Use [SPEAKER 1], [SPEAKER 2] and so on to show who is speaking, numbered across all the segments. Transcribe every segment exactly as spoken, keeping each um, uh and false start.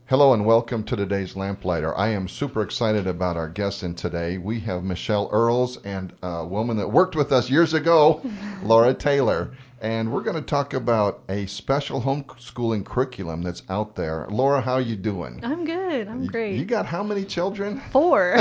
[SPEAKER 1] Hello and welcome to today's Lamplighter. I am super excited about our guest in today. We have Michelle Earls and a woman that worked with us years ago, Laura Taylor. And we're going to talk about a special homeschooling curriculum that's out there. Laura, how are you doing?
[SPEAKER 2] I'm good. I'm
[SPEAKER 1] You,
[SPEAKER 2] great.
[SPEAKER 1] you got how many children?
[SPEAKER 2] Four.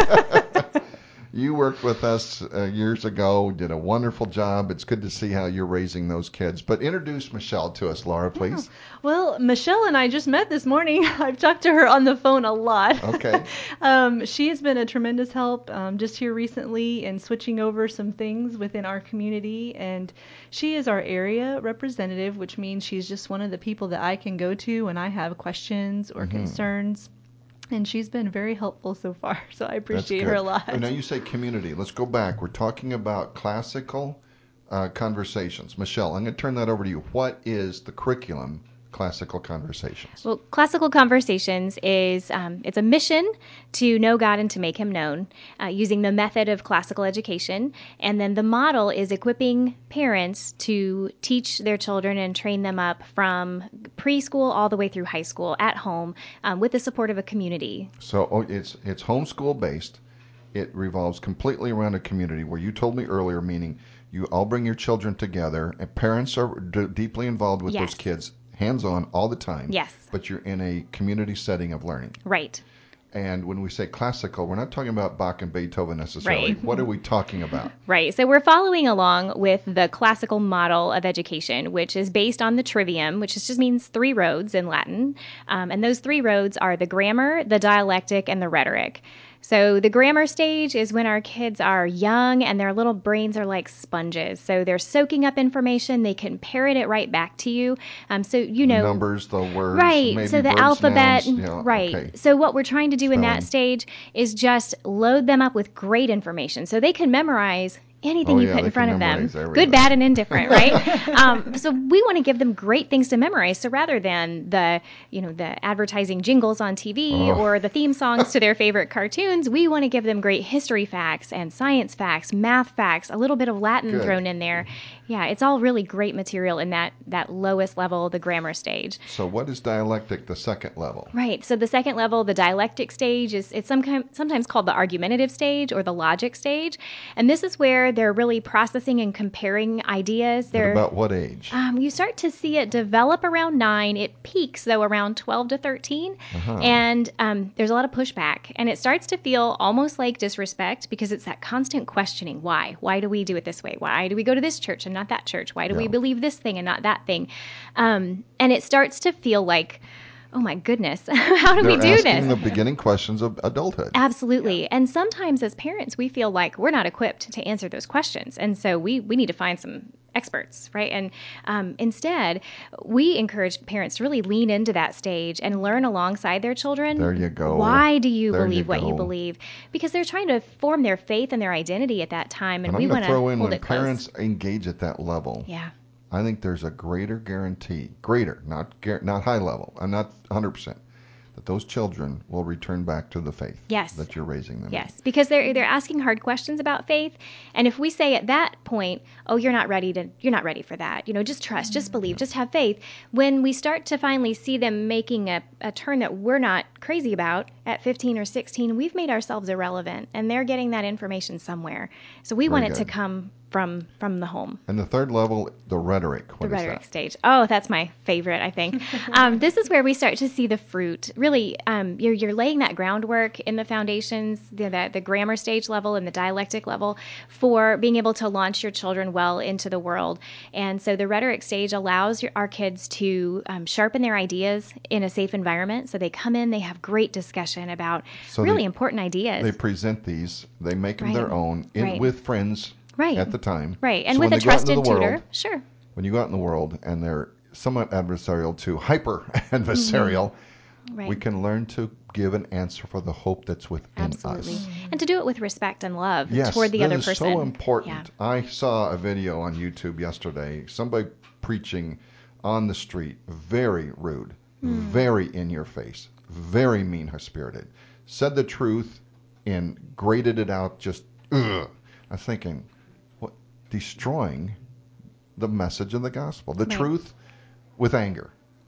[SPEAKER 1] You worked with us uh, years ago, did a wonderful job. It's good to see how you're raising those kids. But introduce Michelle to us, Laura, please.
[SPEAKER 2] Yeah. Well, Michelle and I just met this morning. I've talked to her on the phone a lot.
[SPEAKER 1] Okay.
[SPEAKER 2] um, she has been a tremendous help um, just here recently in switching over some things within our community. And she is our area representative, which means she's just one of the people that I can go to when I have questions or
[SPEAKER 1] Mm-hmm.
[SPEAKER 2] concerns. And she's been very helpful so far, so I appreciate her a lot.
[SPEAKER 1] Oh, now you say community. Let's go back. We're talking about classical uh, conversations. Michelle, I'm going to turn that over to you. What is the curriculum, Classical Conversations?
[SPEAKER 3] Well, Classical Conversations is um, it's a mission to know God and to make Him known uh, using the method of classical education, and then the model is equipping parents to teach their children and train them up from preschool all the way through high school at home um, with the support of a community.
[SPEAKER 1] So oh, it's it's homeschool based. It revolves completely around a community where you told me earlier, meaning you all bring your children together, and parents are d- deeply involved with
[SPEAKER 3] Yes.
[SPEAKER 1] those kids, hands-on all the time.
[SPEAKER 3] Yes.
[SPEAKER 1] But you're in a community setting of learning.
[SPEAKER 3] Right.
[SPEAKER 1] And when we say classical, we're not talking about Bach and Beethoven necessarily.
[SPEAKER 3] Right.
[SPEAKER 1] What are we talking about?
[SPEAKER 3] Right. So we're following along with the classical model of education, which is based on the trivium, which just means three roads in Latin. Um, and those three roads are the grammar, the dialectic, and the rhetoric. So the grammar stage is when our kids are young and their little brains are like sponges. So they're soaking up information. They can parrot it right back to you. Um, so, you know.
[SPEAKER 1] The numbers, the words,
[SPEAKER 3] Right.
[SPEAKER 1] maybe
[SPEAKER 3] So the
[SPEAKER 1] verbs,
[SPEAKER 3] alphabet.
[SPEAKER 1] nouns, yeah,
[SPEAKER 3] right.
[SPEAKER 1] okay.
[SPEAKER 3] So what we're trying to do in
[SPEAKER 1] Spelling.
[SPEAKER 3] that stage is just load them up with great information so they can memorize anything
[SPEAKER 1] Oh,
[SPEAKER 3] you
[SPEAKER 1] yeah,
[SPEAKER 3] put
[SPEAKER 1] they
[SPEAKER 3] in front
[SPEAKER 1] can
[SPEAKER 3] of them,
[SPEAKER 1] memorize everything.
[SPEAKER 3] good, bad, and indifferent, right? um, so we want to give them great things to memorize. So rather than the, you know, the advertising jingles on T V
[SPEAKER 1] Oh.
[SPEAKER 3] or the theme songs to their favorite cartoons, we want to give them great history facts and science facts, math facts, a little bit of Latin
[SPEAKER 1] Good.
[SPEAKER 3] thrown in there. Yeah, it's all really great material in that that lowest level, the grammar stage.
[SPEAKER 1] So what is dialectic, the second level?
[SPEAKER 3] Right. So the second level, the dialectic stage, is it's some kind, sometimes called the argumentative stage or the logic stage. And this is where they're really processing and comparing ideas.
[SPEAKER 1] At
[SPEAKER 3] They're,
[SPEAKER 1] about what age?
[SPEAKER 3] um, you start to see it develop around nine. It peaks, though, around twelve to thirteen.
[SPEAKER 1] Uh-huh.
[SPEAKER 3] And um, there's a lot of pushback. And it starts to feel almost like disrespect because it's that constant questioning. Why? Why do we do it this way? Why do we go to this church and not that church? Why do
[SPEAKER 1] Yeah.
[SPEAKER 3] we believe this thing and not that thing? Um, and it starts to feel like, oh my goodness, how do
[SPEAKER 1] They're
[SPEAKER 3] we do
[SPEAKER 1] asking
[SPEAKER 3] this?
[SPEAKER 1] the beginning questions of adulthood.
[SPEAKER 3] Absolutely. And sometimes as parents, we feel like we're not equipped to answer those questions. And so we, we need to find some experts, right? And um, instead, we encourage parents to really lean into that stage and learn alongside their children.
[SPEAKER 1] There you go.
[SPEAKER 3] Why do you
[SPEAKER 1] There
[SPEAKER 3] believe
[SPEAKER 1] you
[SPEAKER 3] what you
[SPEAKER 1] go.
[SPEAKER 3] believe? Because they're trying to form their faith and their identity at that time. And,
[SPEAKER 1] And
[SPEAKER 3] we
[SPEAKER 1] I'm going
[SPEAKER 3] want
[SPEAKER 1] to
[SPEAKER 3] to
[SPEAKER 1] throw in
[SPEAKER 3] hold
[SPEAKER 1] when
[SPEAKER 3] it close.
[SPEAKER 1] parents engage at that level.
[SPEAKER 3] Yeah.
[SPEAKER 1] I think there's a greater guarantee, greater, not gar- not high level. I'm not one hundred percent. That those children will return back to the faith
[SPEAKER 3] Yes.
[SPEAKER 1] that you're raising them in.
[SPEAKER 3] Yes, because they're they're asking hard questions about faith, and if we say at that point, "Oh, you're not ready to, you're not ready for that," you know, just trust, just believe, just have faith. When we start to finally see them making a, a turn that we're not crazy about at fifteen or sixteen, we've made ourselves irrelevant, and they're getting that information somewhere. So we
[SPEAKER 1] Very
[SPEAKER 3] want it to
[SPEAKER 1] good.
[SPEAKER 3] come from from the home.
[SPEAKER 1] And the third level, the rhetoric. What
[SPEAKER 3] The
[SPEAKER 1] is
[SPEAKER 3] rhetoric
[SPEAKER 1] that?
[SPEAKER 3] stage. Oh, that's my favorite, I think. um, this is where we start to see the fruit. Really, um, you're, you're laying that groundwork in the foundations, the, the, the grammar stage level and the dialectic level for being able to launch your children well into the world. And so the rhetoric stage allows your, our kids to um, sharpen their ideas in a safe environment. So they come in, they have great discussion about
[SPEAKER 1] So
[SPEAKER 3] really
[SPEAKER 1] they-
[SPEAKER 3] important ideas.
[SPEAKER 1] They present these, they make them
[SPEAKER 3] Right.
[SPEAKER 1] their own in,
[SPEAKER 3] Right.
[SPEAKER 1] with friends
[SPEAKER 3] Right.
[SPEAKER 1] at the time.
[SPEAKER 3] right. And
[SPEAKER 1] So
[SPEAKER 3] with
[SPEAKER 1] when
[SPEAKER 3] a
[SPEAKER 1] they go out into
[SPEAKER 3] trusted
[SPEAKER 1] the
[SPEAKER 3] tutor.
[SPEAKER 1] world,
[SPEAKER 3] Sure.
[SPEAKER 1] when you go out in the world and they're somewhat adversarial to hyper adversarial,
[SPEAKER 3] Right.
[SPEAKER 1] we can learn to give an answer for the hope that's within
[SPEAKER 3] Absolutely.
[SPEAKER 1] us.
[SPEAKER 3] And to do it with respect and love
[SPEAKER 1] Yes,
[SPEAKER 3] toward the
[SPEAKER 1] that
[SPEAKER 3] other
[SPEAKER 1] is
[SPEAKER 3] person.
[SPEAKER 1] so important.
[SPEAKER 3] Yeah.
[SPEAKER 1] I saw a video on YouTube yesterday, somebody preaching on the street, very rude,
[SPEAKER 3] Hmm.
[SPEAKER 1] very in your face, very mean-spirited, said the truth and graded it out just, ugh. I'm thinking, what, destroying the message of the gospel, the
[SPEAKER 3] Right.
[SPEAKER 1] truth with anger.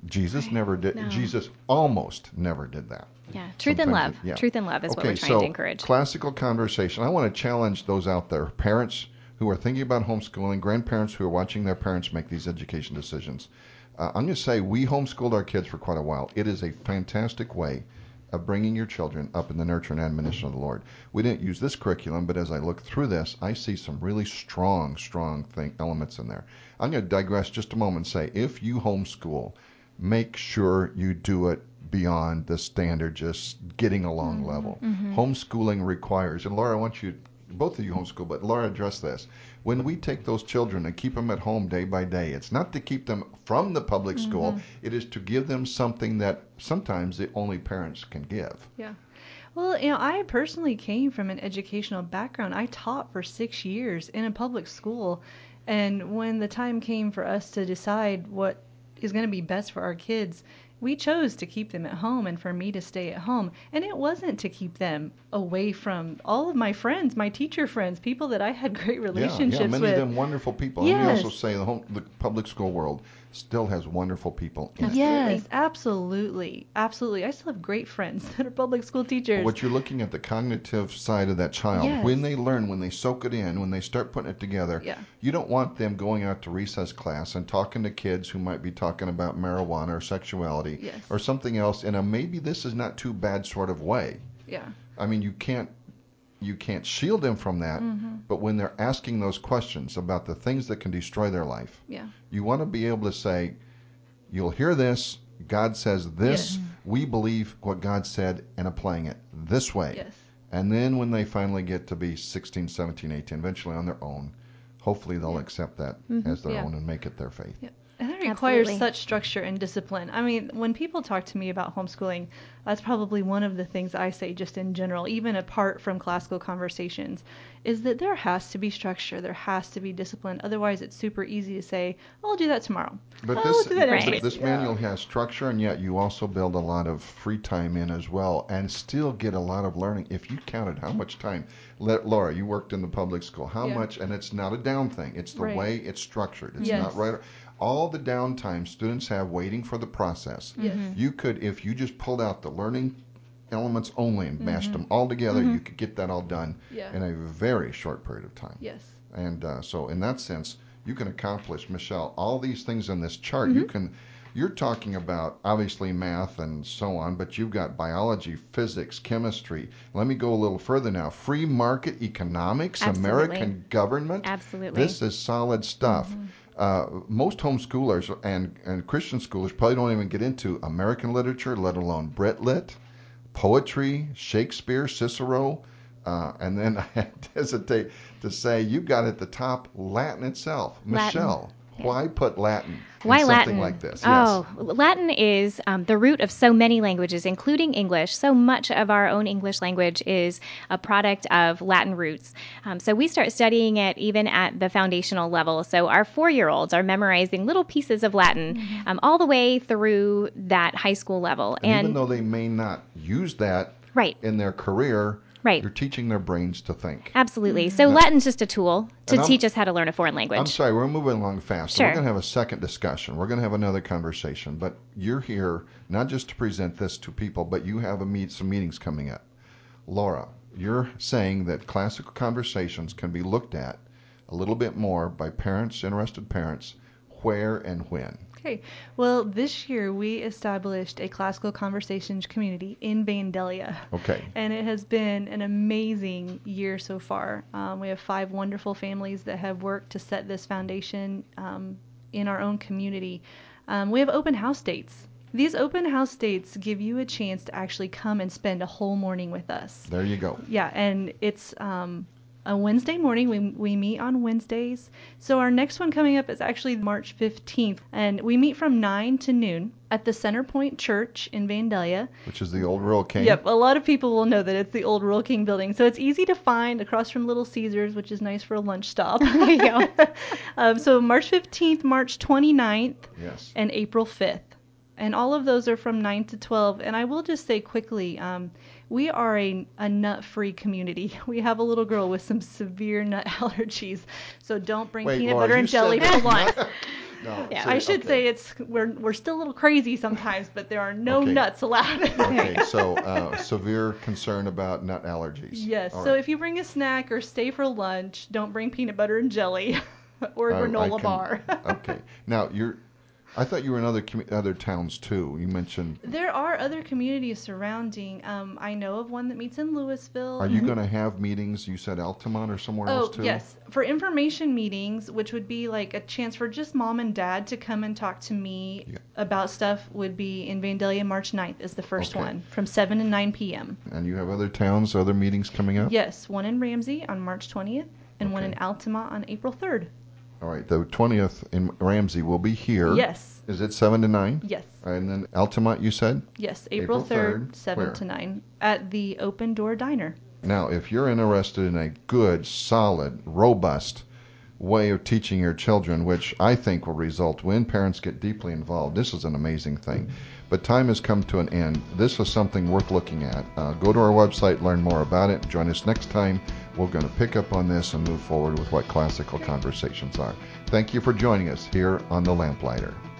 [SPEAKER 1] Jesus never did.
[SPEAKER 3] No.
[SPEAKER 1] Jesus almost never did that.
[SPEAKER 3] Yeah, truth and
[SPEAKER 1] Sometimes
[SPEAKER 3] love.
[SPEAKER 1] it- yeah.
[SPEAKER 3] Truth and love is what
[SPEAKER 1] Okay,
[SPEAKER 3] we're trying
[SPEAKER 1] so
[SPEAKER 3] to encourage.
[SPEAKER 1] classical conversation. I want to challenge those out there, parents who are thinking about homeschooling, grandparents who are watching their parents make these education decisions. Uh, I'm going to say we homeschooled our kids for quite a while. It is a fantastic way of bringing your children up in the nurture and admonition of the Lord. We didn't use this curriculum, but as I look through this, I see some really strong, strong thing, elements in there. I'm going to digress just a moment and say, if you homeschool, make sure you do it beyond the standard, just getting along
[SPEAKER 2] Mm-hmm.
[SPEAKER 1] level.
[SPEAKER 3] Mm-hmm.
[SPEAKER 1] Homeschooling requires, and Laura, I want you, both of you homeschool, but Laura, address this. When we take those children and keep them at home day by day, it's not to keep them from the public school.
[SPEAKER 2] Mm-hmm.
[SPEAKER 1] It is to give them something that sometimes the only parents can give.
[SPEAKER 2] Yeah. Well, you know, I personally came from an educational background. I taught for six years in a public school. And when the time came for us to decide what is going to be best for our kids, we chose to keep them at home and for me to stay at home. And it wasn't to keep them away from all of my friends, my teacher friends, people that I had great relationships
[SPEAKER 1] yeah, yeah, many
[SPEAKER 2] with.
[SPEAKER 1] of them wonderful people. Let me
[SPEAKER 2] Yes.
[SPEAKER 1] also say the, home, the public school world still has wonderful people in it.
[SPEAKER 2] Yes, absolutely. Absolutely. I still have great friends that are public school teachers.
[SPEAKER 1] What you're looking at, the cognitive side of that child,
[SPEAKER 2] Yes.
[SPEAKER 1] when they learn, when they soak it in, when they start putting it together,
[SPEAKER 2] Yeah.
[SPEAKER 1] you don't want them going out to recess class and talking to kids who might be talking about marijuana or sexuality
[SPEAKER 2] Yes.
[SPEAKER 1] or something else in a maybe this is not too bad sort of way.
[SPEAKER 2] Yeah.
[SPEAKER 1] I mean, you can't you can't shield them from that,
[SPEAKER 2] Mm-hmm.
[SPEAKER 1] but when they're asking those questions about the things that can destroy their life,
[SPEAKER 2] Yeah.
[SPEAKER 1] you want to be able to say, you'll hear this, God says this,
[SPEAKER 2] Yes.
[SPEAKER 1] we believe what God said and applying it this way.
[SPEAKER 2] Yes.
[SPEAKER 1] And then when they finally get to be sixteen, seventeen, eighteen, eventually on their own, hopefully they'll
[SPEAKER 2] Yeah.
[SPEAKER 1] accept that
[SPEAKER 3] Mhm.
[SPEAKER 1] as their
[SPEAKER 2] Yeah.
[SPEAKER 1] own and make it their faith.
[SPEAKER 2] Yeah. And that requires
[SPEAKER 3] Absolutely.
[SPEAKER 2] such structure and discipline. I mean, when people talk to me about homeschooling, that's probably one of the things I say just in general, even apart from classical conversations, is that there has to be structure. There has to be discipline. Otherwise, it's super easy to say, oh, I'll do that tomorrow.
[SPEAKER 1] But
[SPEAKER 2] oh,
[SPEAKER 1] this,
[SPEAKER 2] I'll do that next
[SPEAKER 1] but
[SPEAKER 2] week.
[SPEAKER 1] this
[SPEAKER 2] Yeah.
[SPEAKER 1] manual has structure, and yet you also build a lot of free time in as well, and still get a lot of learning. If you counted how much time, let, Laura, you worked in the public school, how
[SPEAKER 2] Yeah.
[SPEAKER 1] much, and it's not a down thing, it's the
[SPEAKER 2] Right.
[SPEAKER 1] way it's structured. It's
[SPEAKER 2] Yes.
[SPEAKER 1] not right. All the downtime students have waiting for the process.
[SPEAKER 2] Yes.
[SPEAKER 1] You could, if you just pulled out the learning elements only and mashed
[SPEAKER 2] Mhm.
[SPEAKER 1] them all together,
[SPEAKER 3] Mhm.
[SPEAKER 1] you could get that all done
[SPEAKER 2] Yeah.
[SPEAKER 1] in a very short period of time.
[SPEAKER 2] Yes.
[SPEAKER 1] And uh, so, in that sense, you can accomplish, Michelle, all these things in this chart. You can, you're talking about obviously math and so on, but you've got biology, physics, chemistry. Let me go a little further now. Free market economics,
[SPEAKER 3] Absolutely.
[SPEAKER 1] American government.
[SPEAKER 3] Absolutely.
[SPEAKER 1] This is solid stuff. Uh, most homeschoolers and, and Christian schoolers probably don't even get into American literature, let alone Brit Lit, poetry, Shakespeare, Cicero. Uh, and then I hesitate to say you got at the top Latin itself.
[SPEAKER 3] Latin.
[SPEAKER 1] Michelle,
[SPEAKER 3] Yeah.
[SPEAKER 1] why put Latin
[SPEAKER 3] Why
[SPEAKER 1] in something
[SPEAKER 3] Latin?
[SPEAKER 1] like this?
[SPEAKER 3] Oh, Latin is um, the root of so many languages, including English. So much of our own English language is a product of Latin roots. Um, so we start studying it even at the foundational level. So our four-year-olds are memorizing little pieces of Latin um, all the way through that high school level.
[SPEAKER 1] And, even though they may not use that
[SPEAKER 3] right,
[SPEAKER 1] in their career,
[SPEAKER 3] Right.
[SPEAKER 1] you're teaching their brains to think.
[SPEAKER 3] absolutely. So
[SPEAKER 1] Now-
[SPEAKER 3] Latin's just a tool to
[SPEAKER 1] And I'm-
[SPEAKER 3] teach us how to learn a foreign language.
[SPEAKER 1] I'm sorry, we're moving along fast.
[SPEAKER 3] Sure.
[SPEAKER 1] We're going to have a second discussion. We're going to have another conversation. But you're here not just to present this to people, but you have a meet, some meetings coming up. Laura, you're saying that classical conversations can be looked at a little bit more by parents, interested parents, where and when.
[SPEAKER 2] Okay. Well, this year we established a classical conversations community in Vandalia.
[SPEAKER 1] Okay.
[SPEAKER 2] And it has been an amazing year so far. Um, we have five wonderful families that have worked to set this foundation um, in our own community. Um, we have open house dates. These open house dates give you a chance to actually come and spend a whole morning with us.
[SPEAKER 1] There you go.
[SPEAKER 2] Yeah, and it's um, a Wednesday morning. We we meet on Wednesdays. So our next one coming up is actually March fifteenth, and we meet from nine to noon at the Center Point Church in Vandalia.
[SPEAKER 1] Which is the old Rural King.
[SPEAKER 2] Yep, a lot of people will know that it's the old Rural King building. So it's easy to find across from Little Caesars, which is nice for a lunch stop.
[SPEAKER 3] There you go.
[SPEAKER 2] um, so March fifteenth, March twenty-ninth,
[SPEAKER 1] Yes.
[SPEAKER 2] and April fifth. And all of those are from nine to twelve. And I will just say quickly, um, we are a, a nut-free community. We have a little girl with some severe nut allergies. So don't bring
[SPEAKER 1] Wait,
[SPEAKER 2] peanut
[SPEAKER 1] Laura,
[SPEAKER 2] butter
[SPEAKER 1] you
[SPEAKER 2] and jelly
[SPEAKER 1] said
[SPEAKER 2] for
[SPEAKER 1] that
[SPEAKER 2] lunch.
[SPEAKER 1] nut- No,
[SPEAKER 3] Yeah,
[SPEAKER 1] so-
[SPEAKER 2] I should
[SPEAKER 1] okay.
[SPEAKER 2] say it's we're we're still a little crazy sometimes, but there are no
[SPEAKER 1] Okay.
[SPEAKER 2] nuts allowed.
[SPEAKER 1] Okay, so uh, severe concern about nut allergies.
[SPEAKER 2] Yes.
[SPEAKER 1] All
[SPEAKER 2] So
[SPEAKER 1] right.
[SPEAKER 2] if you bring a snack or stay for lunch, don't bring peanut butter and jelly or a
[SPEAKER 1] I- I
[SPEAKER 2] granola
[SPEAKER 1] can-
[SPEAKER 2] bar.
[SPEAKER 1] Okay. Now you're. I thought you were in other commu- other towns too. You mentioned.
[SPEAKER 2] There are other communities surrounding. Um, I know of one that meets in Louisville.
[SPEAKER 1] Are you going to have meetings? You said Altamont or somewhere
[SPEAKER 2] Oh,
[SPEAKER 1] else too?
[SPEAKER 2] yes. For information meetings, which would be like a chance for just mom and dad to come and talk to me
[SPEAKER 1] Yeah.
[SPEAKER 2] about stuff, would be in Vandalia March ninth is the first
[SPEAKER 1] Okay.
[SPEAKER 2] one from seven to nine p.m.
[SPEAKER 1] And you have other towns, other meetings coming up?
[SPEAKER 2] Yes, one in Ramsey on March twentieth and one
[SPEAKER 1] Okay.
[SPEAKER 2] in Altamont on April third.
[SPEAKER 1] All right. The twentieth in Ramsey will be here.
[SPEAKER 2] Yes.
[SPEAKER 1] Is it seven to nine?
[SPEAKER 2] Yes.
[SPEAKER 1] And then Altamont, you said?
[SPEAKER 2] Yes,
[SPEAKER 1] April
[SPEAKER 2] April third,
[SPEAKER 1] third,
[SPEAKER 2] seven
[SPEAKER 1] where?
[SPEAKER 2] to nine at the Open Door Diner.
[SPEAKER 1] Now, if you're interested in a good, solid, robust way of teaching your children, which I think will result when parents get deeply involved, this is an amazing thing. But time has come to an end. This is something worth looking at. Uh, go to our website, learn more about it. Join us next time. We're going to pick up on this and move forward with what classical conversations are. Thank you for joining us here on The Lamplighter.